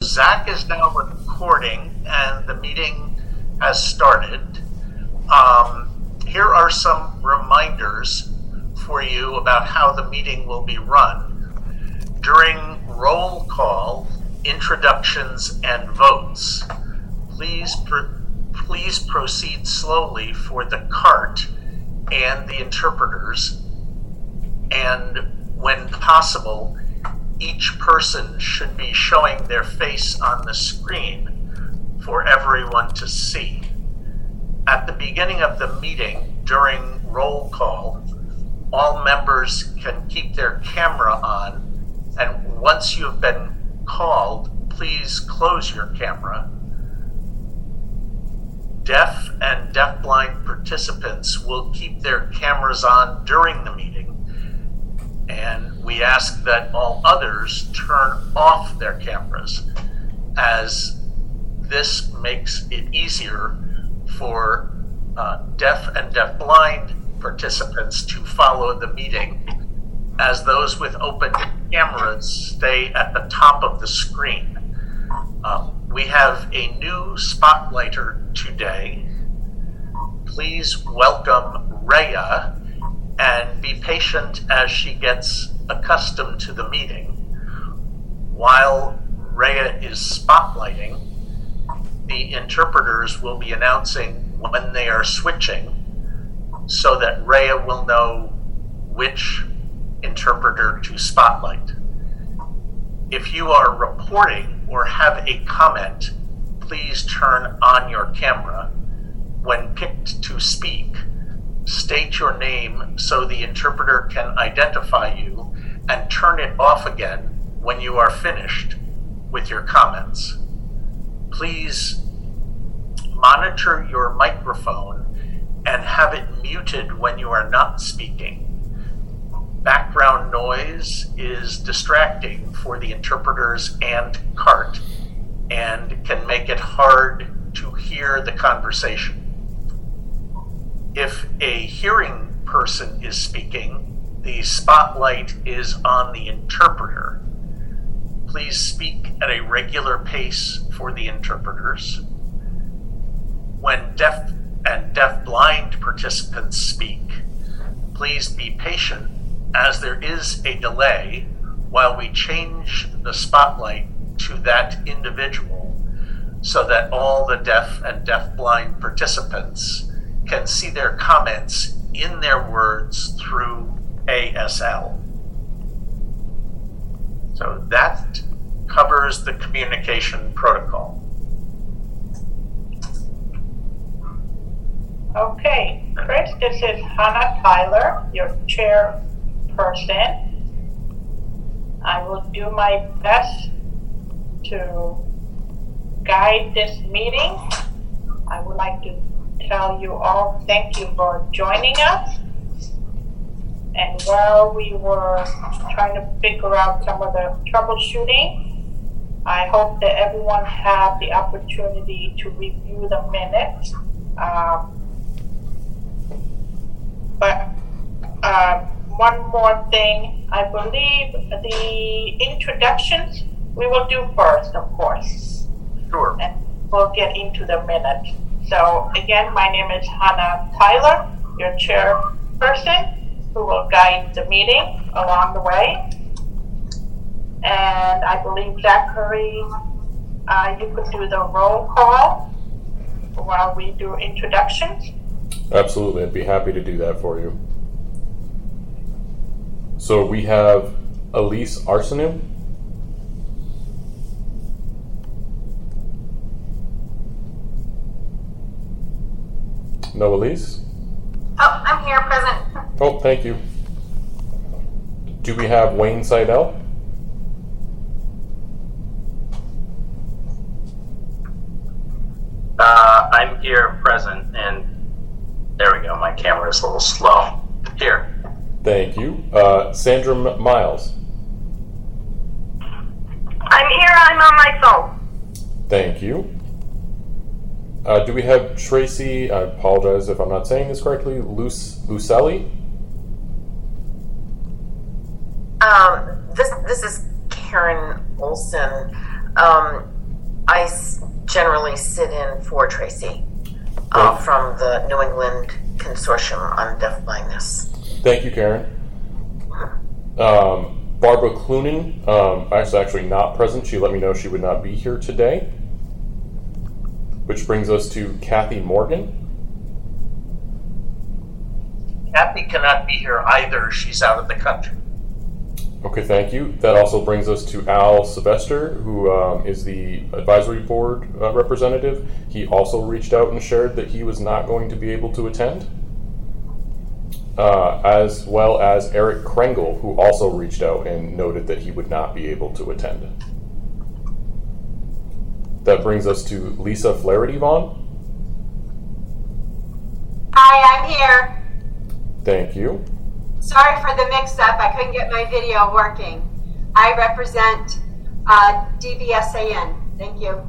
Zach is now recording and the meeting has started. Here are some reminders for you about how the meeting will be run. During roll call, introductions, and votes, please proceed slowly for the cart and the interpreters, and when possible, each person should be showing their face on the screen for everyone to see. At the beginning of the meeting, during roll call, all members can keep their camera on, and once you have been called, please close your camera. Deaf and deafblind participants will keep their cameras on during the meeting, and we ask that all others turn off their cameras, as this makes it easier for deaf and deafblind participants to follow the meeting, as those with open cameras stay at the top of the screen. We have a new spotlighter today. Please welcome Rhea, and be patient as she gets accustomed to the meeting. While Rhea is spotlighting, the interpreters will be announcing when they are switching, so that Rhea will know which interpreter to spotlight. If you are reporting or have a comment, please turn on your camera. When picked to speak, state your name so the interpreter can identify you, and turn it off again when you are finished with your comments. Please monitor your microphone and have it muted when you are not speaking. Background noise is distracting for the interpreters and cart and can make it hard to hear the conversation. If a hearing person is speaking, the spotlight is on the interpreter. Please speak at a regular pace for the interpreters. When deaf and deafblind participants speak, please be patient, as there is a delay while we change the spotlight to that individual, so that all the deaf and deafblind participants can see their comments in their words through ASL. So that covers the communication protocol. Okay, Chris, this is Hannah Tyler, your chairperson. I will do my best to guide this meeting. I would like to tell you all thank you for joining us. And while we were trying to figure out some of the troubleshooting, I hope that everyone had the opportunity to review the minutes. But one more thing, I believe the introductions we will do first, of course. Sure. And we'll get into the minutes. So again, my name is Hannah Tyler, your chairperson, who will guide the meeting along the way. And I believe Zachary, you could do the roll call while we do introductions. Absolutely, I'd be happy to do that for you. So we have Elise Arseneau. No, Elise? Oh, I'm here, present. Oh, thank you. Do we have Wayne Seidel? I'm here, present, and there we go. My camera is a little slow. Here. Thank you. Sandra Miles. I'm here, I'm on my phone. Thank you. Do we have Tracy, I apologize if I'm not saying this correctly, Lucelli? This is Karen Olson. generally sit in for Tracy from the New England Consortium on Deafblindness. Thank you, Karen. Barbara Clunan, actually not present. She let me know she would not be here today. Which brings us to Kathy Morgan. Kathy cannot be here either. She's out of the country. Okay, thank you. That also brings us to Al Sylvester, who is the advisory board representative. He also reached out and shared that he was not going to be able to attend. As well as Eric Krengle, who also reached out and noted that he would not be able to attend. That brings us to Lisa Flaherty-Vaughn. Hi, I'm here. Thank you. Sorry for the mix-up. I couldn't get my video working. I represent DBSAN. Thank you.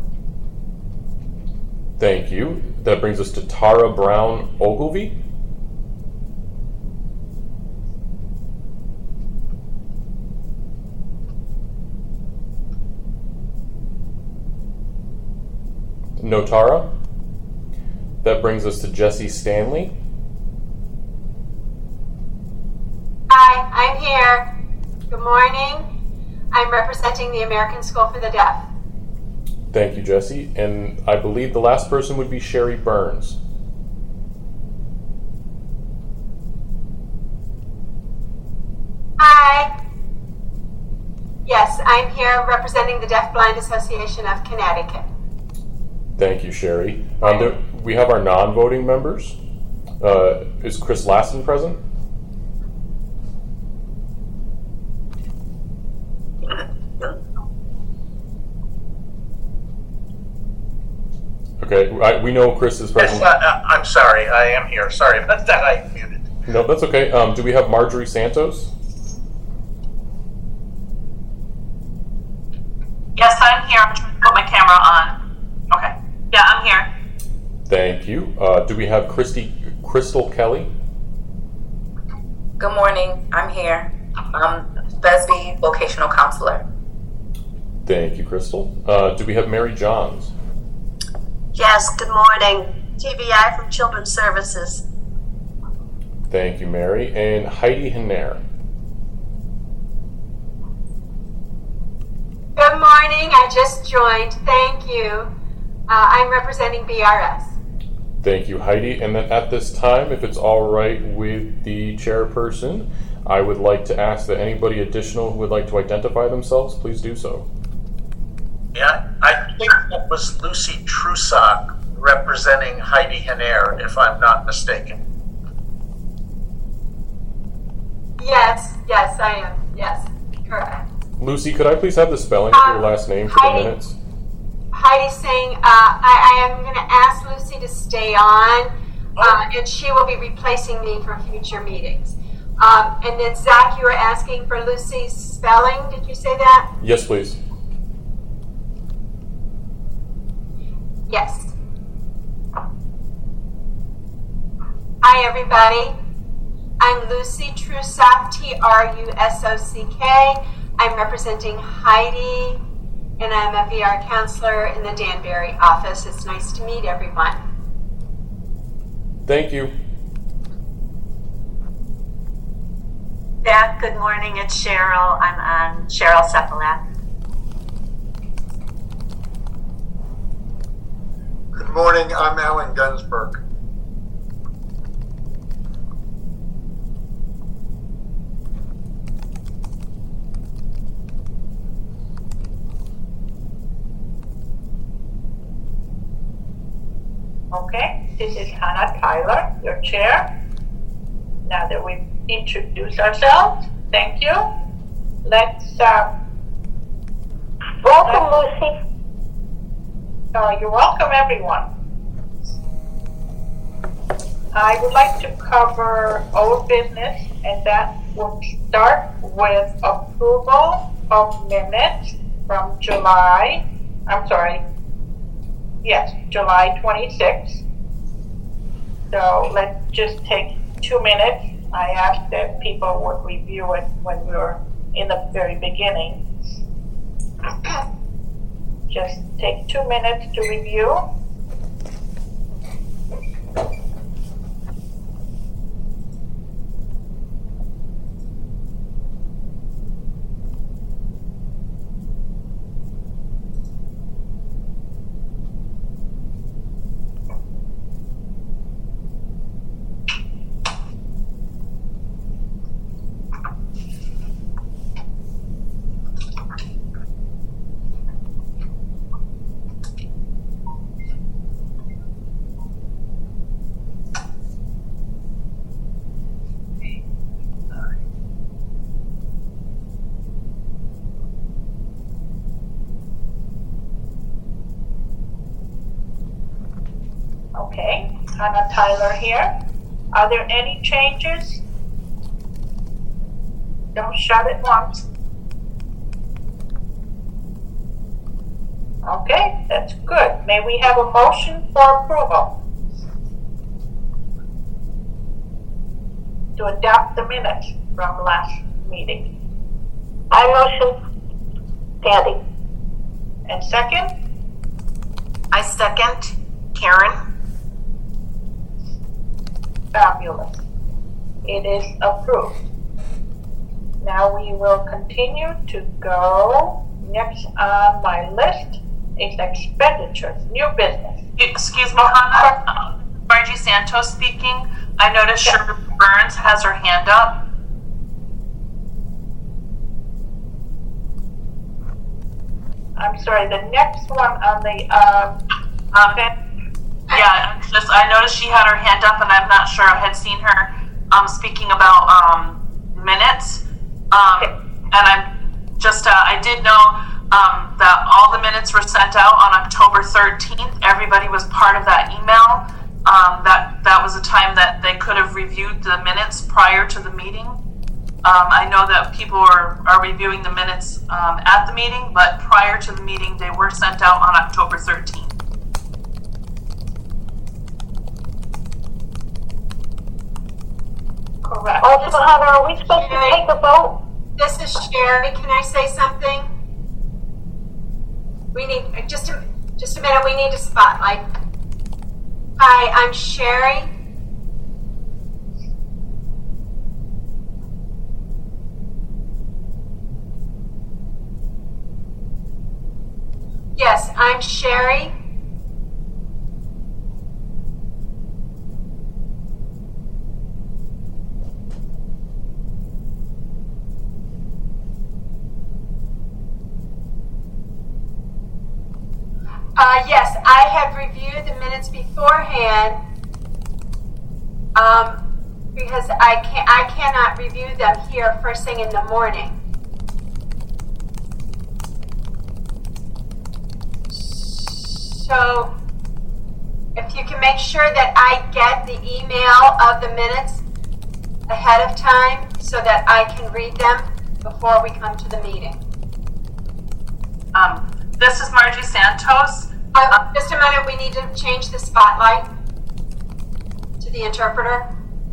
Thank you. That brings us to Tara Brown Ogilvie. No Tara. That brings us to Jesse Stanley. Hi, I'm here. Good morning. I'm representing the American School for the Deaf. Thank you, Jesse. And I believe the last person would be Sherry Burns. Hi. Yes, I'm here representing the Deafblind Association of Connecticut. Thank you, Sherry. We have our non-voting members. Is Chris Lassen present? Okay, we know Chris is present. Yes, I'm sorry, I am here. Sorry about that, I muted. No, that's okay. Do we have Marjorie Santos? Yes, I'm here. I'm trying to put my camera on. Okay. Yeah, I'm here. Thank you. Do we have Crystal Kelly? Good morning. I'm here. Besby, vocational counselor. Thank you, Crystal. Do we have Mary Johns? Yes, good morning. TVI from Children's Services. Thank you, Mary. And Heidi Hanair. Good morning. I just joined. Thank you. I'm representing BRS. Thank you, Heidi. And then at this time, if it's all right with the chairperson, I would like to ask that anybody additional who would like to identify themselves, please do so. Yeah, I think that was Lucy Trusock representing Heidi Hanair, if I'm not mistaken. Yes, I am. Yes, correct. Lucy, could I please have the spelling of your last name for the minutes? Heidi's saying I am going to ask Lucy to stay on, and she will be replacing me for future meetings. And then Zach, you were asking for Lucy's spelling. Did you say that? Yes, please. Yes. Hi, everybody. I'm Lucy Trusock, Trusock. I'm representing Heidi, and I'm a VR counselor in the Danbury office. It's nice to meet everyone. Thank you. Beth, good morning. It's Cheryl. I'm on Cheryl Sepulak. Good morning. I'm Alan Gunsberg. Okay, this is Hannah Tyler, your chair. Now that we've introduced ourselves, thank you. Let's welcome, Lucy. You're welcome, everyone. I would like to cover old business, and that would start with approval of minutes from July 26th. So let's just take 2 minutes. I asked that people would review it when we were in the very beginning. just take 2 minutes to review. Okay, Hannah Tyler here. Are there any changes? Don't shut it once. Okay, that's good. May we have a motion for approval? To adopt the minutes from last meeting. I motion Sandy. And second? I second. Karen? Fabulous. It is approved. Now we will continue to go. Next on my list is expenditures, new business. Excuse me, Hannah. Margie Santos speaking. I noticed Shirley Burns has her hand up. I'm sorry, the next one on the, Yeah, I noticed she had her hand up, and I'm not sure I had seen her speaking about minutes. And I'm just, I did know that all the minutes were sent out on October 13th. Everybody was part of that email. That was a time that they could have reviewed the minutes prior to the meeting. I know that people are reviewing the minutes at the meeting, but prior to the meeting, they were sent out on October 13th. correct. Also, Hannah, are we supposed to take a vote? This is Sherry. Can I say something? We need just a minute. We need a spotlight. Hi, I'm Sherry. Yes, I'm Sherry. Yes, I have reviewed the minutes beforehand because I cannot review them here first thing in the morning. So, if you can make sure that I get the email of the minutes ahead of time so that I can read them before we come to the meeting. This is Margie Santos. Just a minute, we need to change the spotlight to the interpreter.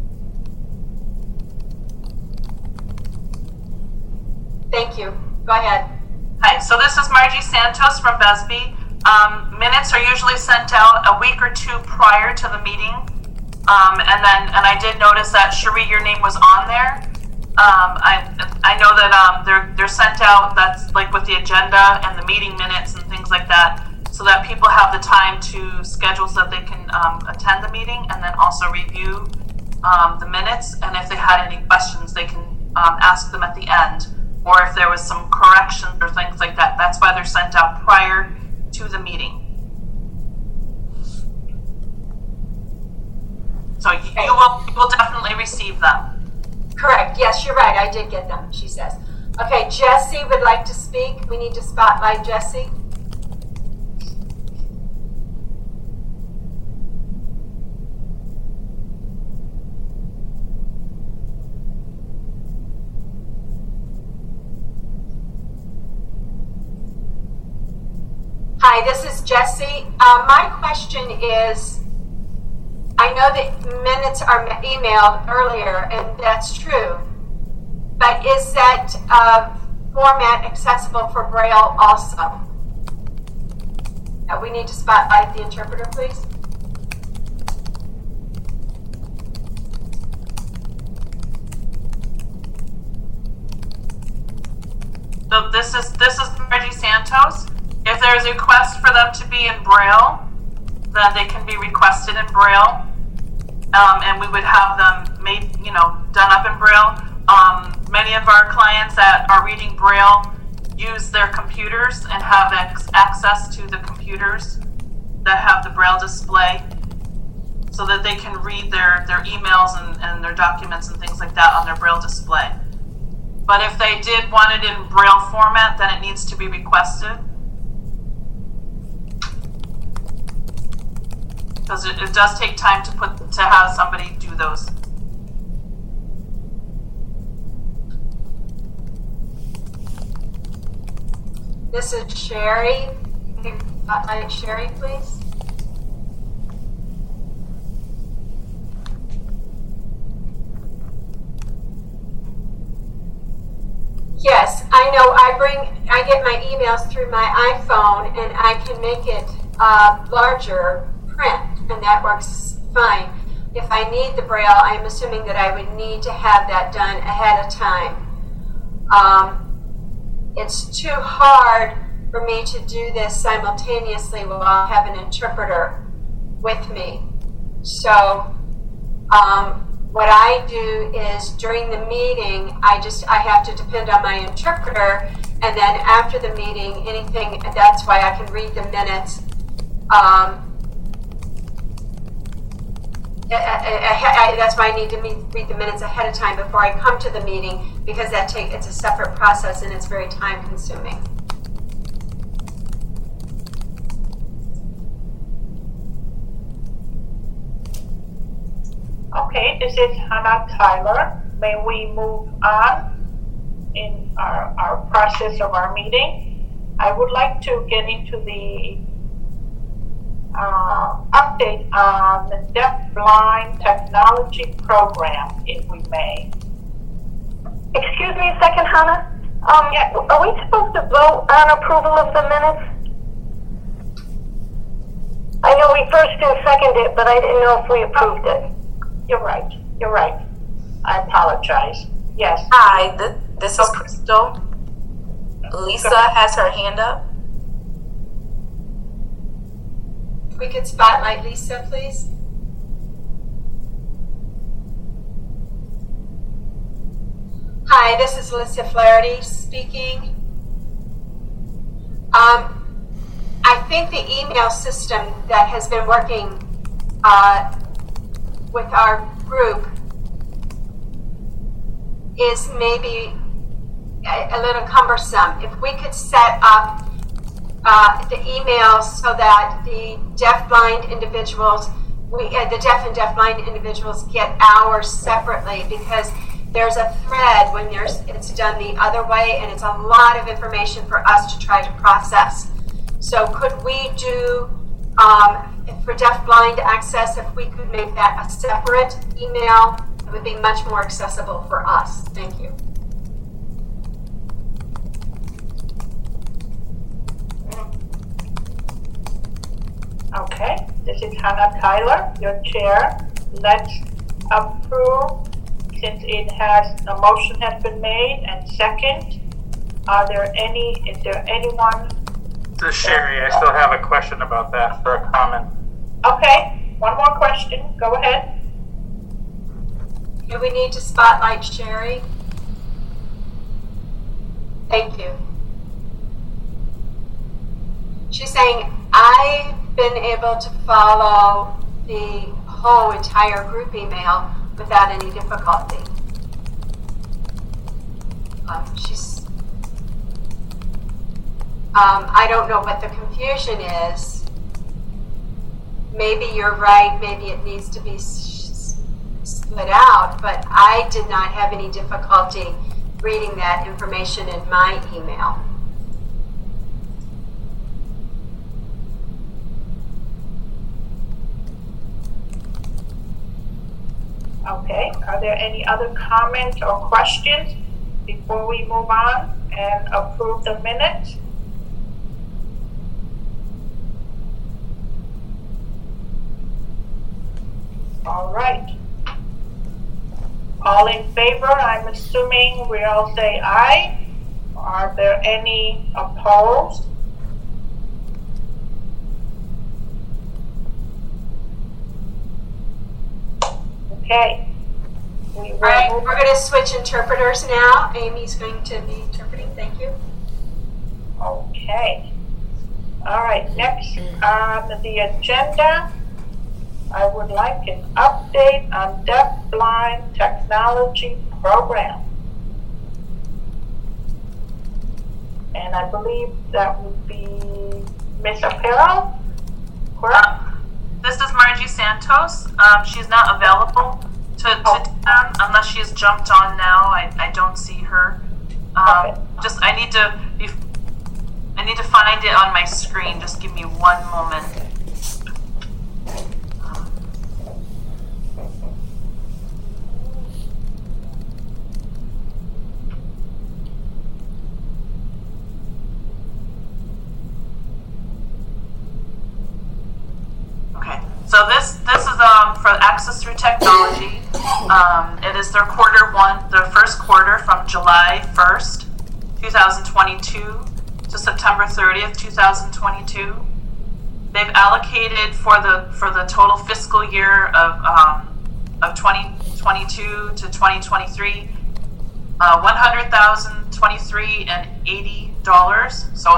Thank you. Go ahead. Hi, so this is Margie Santos from Besby. Minutes are usually sent out a week or two prior to the meeting. And I did notice that, Cherie, your name was on there. I know that they're sent out, that's like with the agenda and the meeting minutes and things like that, so that people have the time to schedule so that they can attend the meeting and then also review the minutes. And if they had any questions, they can ask them at the end. Or if there was some corrections or things like that, that's why they're sent out prior to the meeting. So you will definitely receive them. Correct. Yes, you're right. I did get them, she says. Okay, Jesse would like to speak. We need to spotlight Jesse. Hi, this is Jesse. My question is, I know that minutes are emailed earlier, and that's true, but is that format accessible for Braille also? We need to spotlight the interpreter, please. So this is Margie Santos. If there is a request for them to be in Braille, then they can be requested in Braille, and we would have them made, done up in Braille. Many of our clients that are reading Braille use their computers and have access to the computers that have the Braille display, so that they can read their emails and their documents and things like that on their Braille display. But if they did want it in Braille format, then it needs to be requested. Because it does take time to have somebody do those. This is Sherry. Spotlight Sherry, please. Yes, I know. I get my emails through my iPhone, and I can make it larger print, and that works fine. If I need the Braille, I'm assuming that I would need to have that done ahead of time. It's too hard for me to do this simultaneously while I have an interpreter with me. So what I do is during the meeting, I have to depend on my interpreter, and then after the meeting, that's why I can read the minutes. That's why I need to read the minutes ahead of time before I come to the meeting, because it's a separate process and it's very time consuming. Okay, this is Hannah Tyler. May we move on in our process of our meeting? I would like to get into the update on the Deaf-Blind Technology Program, if we may. Excuse me a second, Hannah. Yes. Are we supposed to vote on approval of the minutes? I know we first and seconded it, but I didn't know if we approved it. You're right. I apologize. Yes. Hi, this is Crystal. Lisa has her hand up. We could spotlight Lisa, please. Hi, this is Lisa Flaherty speaking. I think the email system that has been working with our group is maybe a little cumbersome. If we could set up the emails so that the deaf-blind individuals, the deaf and deaf-blind individuals get ours separately, because there's a thread when it's done the other way, and it's a lot of information for us to try to process. So could we do, for deaf-blind access, if we could make that a separate email, it would be much more accessible for us. Thank you. Okay, this is Hannah Tyler, your chair. Let's approve, since a motion has been made and second. Is there anyone? This is Sherry. I still have a question about that for a comment. Okay, one more question. Go ahead. Do we need to spotlight Sherry? Thank you. She's saying, I've been able to follow the whole entire group email without any difficulty. I don't know what the confusion is. Maybe you're right, maybe it needs to be split out, but I did not have any difficulty reading that information in my email. Okay, are there any other comments or questions before we move on and approve the minutes? All right. All in favor? I'm assuming we all say aye. Are there any opposed? Okay. All right, we're going to switch interpreters now. Amy's going to be interpreting. Thank you. Okay. All right, next on the agenda, I would like an update on deaf-blind technology program. And I believe that would be Ms. Aparo, correct? This is Margie Santos. She's not available to do them unless she's jumped on now. I don't see her. Just I need to find it on my screen. Just give me one moment. Okay, so this is for Access Through Technology. It is their their first quarter from July 1st, 2022 to September 30th, 2022. They've allocated for the total fiscal year of 2022 to 2023 $100,023.80, so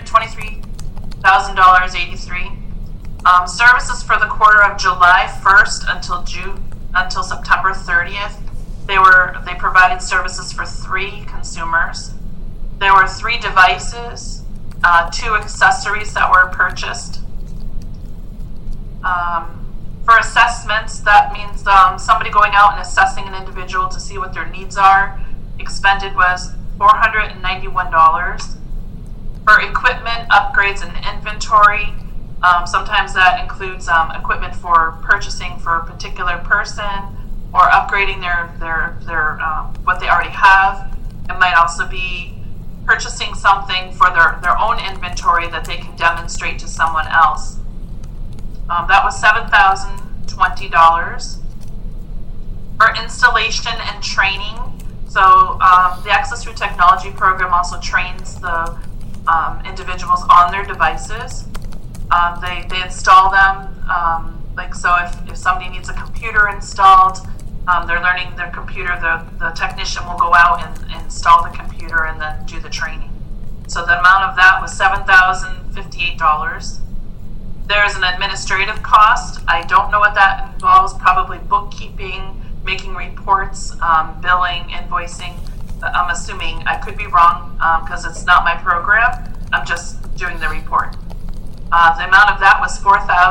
$123,000.83. Services for the quarter of July 1st until September 30th. They provided services for 3 consumers. There were 3 devices, 2 accessories that were purchased. For assessments, that means somebody going out and assessing an individual to see what their needs are. Expended was $491. For equipment, upgrades, and inventory, sometimes that includes equipment for purchasing for a particular person or upgrading their what they already have. It might also be purchasing something for their own inventory that they can demonstrate to someone else. That was $7,020. For installation and training, so the Access Through Technology program also trains the individuals on their devices. They install them, so if somebody needs a computer installed, they're learning their computer, the technician will go out and install the computer and then do the training. So the amount of that was $7,058. There's an administrative cost. I don't know what that involves, probably bookkeeping, making reports, billing, invoicing. I'm assuming, I could be wrong because it's not my program. I'm just doing the report. The amount of that was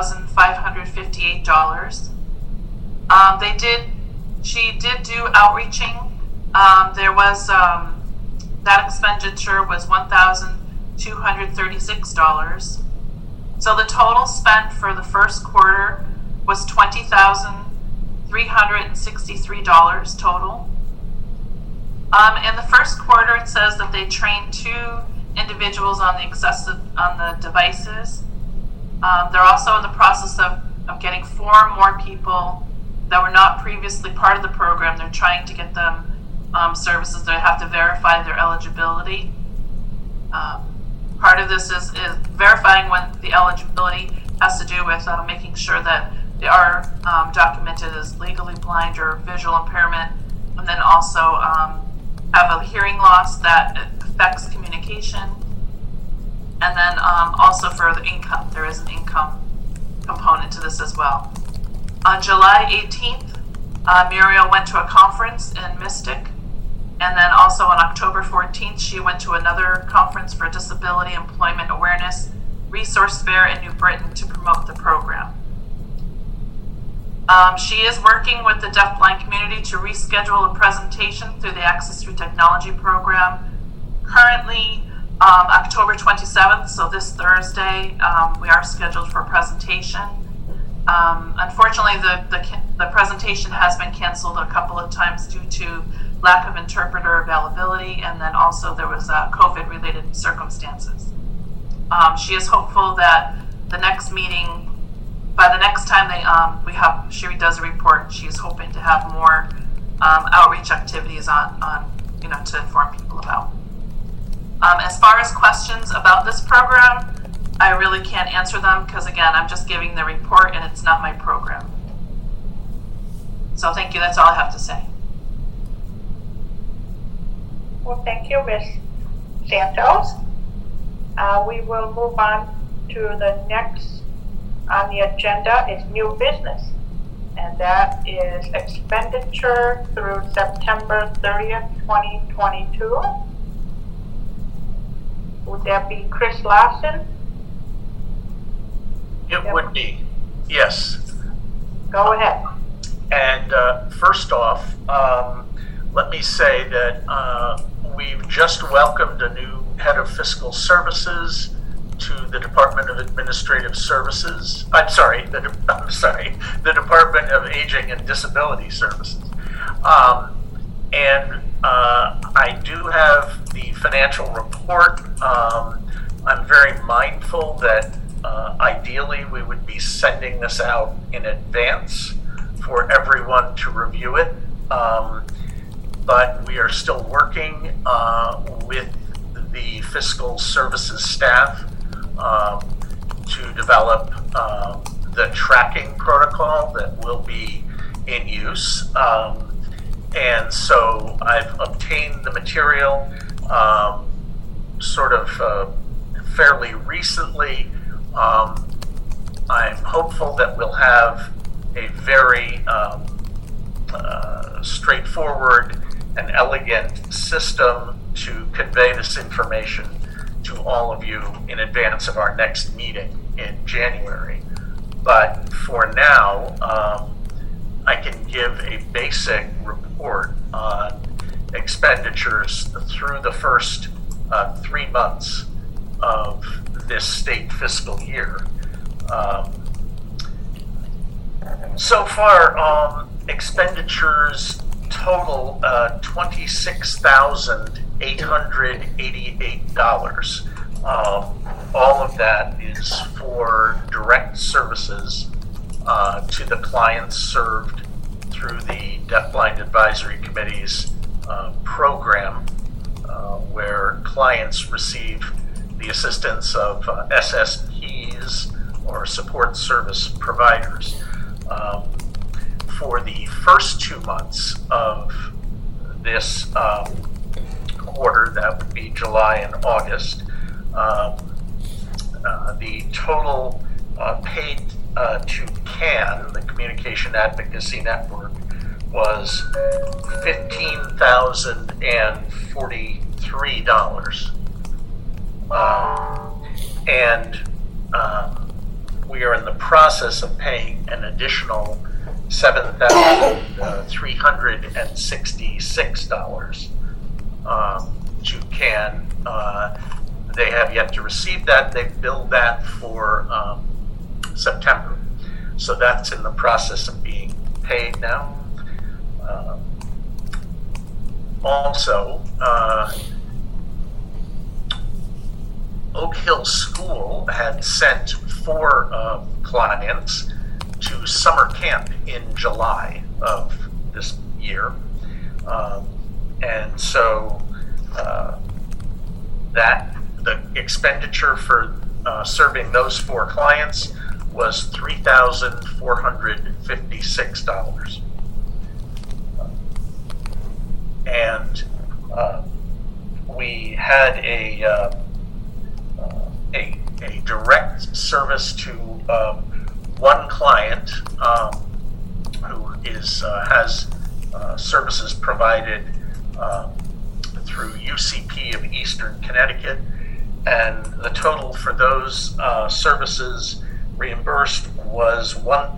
$4,558. She did do outreaching. There was that expenditure was $1,236. So the total spent for the first quarter was $20,363 total. In the first quarter, it says that they trained 2 individuals on the devices. They're also in the process of getting 4 more people that were not previously part of the program. They're trying to get them services. They have to verify their eligibility. Part of this is verifying when the eligibility has to do with making sure that they are documented as legally blind or visual impairment, and then also have a hearing loss that affects communication. And then also for the income, there is an income component to this as well. On July 18th, Muriel went to a conference in Mystic. And then also on October 14th, she went to another conference for Disability Employment Awareness Resource Fair in New Britain to promote the program. She is working with the deafblind community to reschedule a presentation through the Access Through Technology program. Currently, October 27th, so this Thursday, we are scheduled for a presentation. Unfortunately, the presentation has been canceled a couple of times due to lack of interpreter availability, and then also there was COVID-related circumstances. She is hopeful that the next meeting, by the next time Sherry does a report. She's hoping to have more outreach activities on to inform people about. As far as questions about this program, I really can't answer them because, again, I'm just giving the report and it's not my program. So thank you. That's all I have to say. Well, thank you, Ms. Santos. We will move on to the next on the agenda is new business. And that is expenditure through September 30th, 2022. Would that be Chris Larson? It would be, yes. Go ahead. And first off, let me say that we've just welcomed a new head of fiscal services to the Department of Administrative Services. The Department of Aging and Disability Services. And I do have the financial report. I'm very mindful that ideally we would be sending this out in advance for everyone to review it. But we are still working with the fiscal services staff to develop the tracking protocol that will be in use. And so I've obtained the material fairly recently. I'm hopeful that we'll have a very straightforward and elegant system to convey this information to all of you in advance of our next meeting in January. But for now, I can give a basic report on expenditures through the first 3 months of this state fiscal year. So far, expenditures total $26,888. All of that is for direct services to the clients served through the Deafblind Advisory Committee's program, where clients receive the assistance of SSPs or support service providers. For the first 2 months of this quarter, that would be July and August, the total paid to CAN, the Communication Advocacy Network, was $15,043. And we are in the process of paying an additional $7,366 to CAN. They have yet to receive that. They've billed that for September. So that's in the process of being paid now. Also, Oak Hill School had sent 4 clients to summer camp in July of this year. And so the expenditure for serving those 4 clients was $3,456. And we had a direct service to one client who has services provided through UCP of Eastern Connecticut, and the total for those services reimbursed was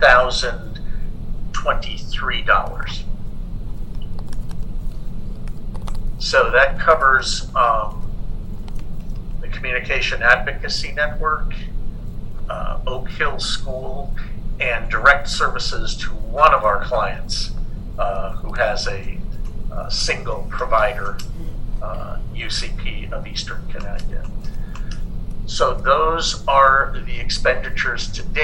$1,023. So that covers the Communication Advocacy Network, Oak Hill School, and direct services to one of our clients who has a single provider, UCP of Eastern Connecticut. So those are the expenditures to date.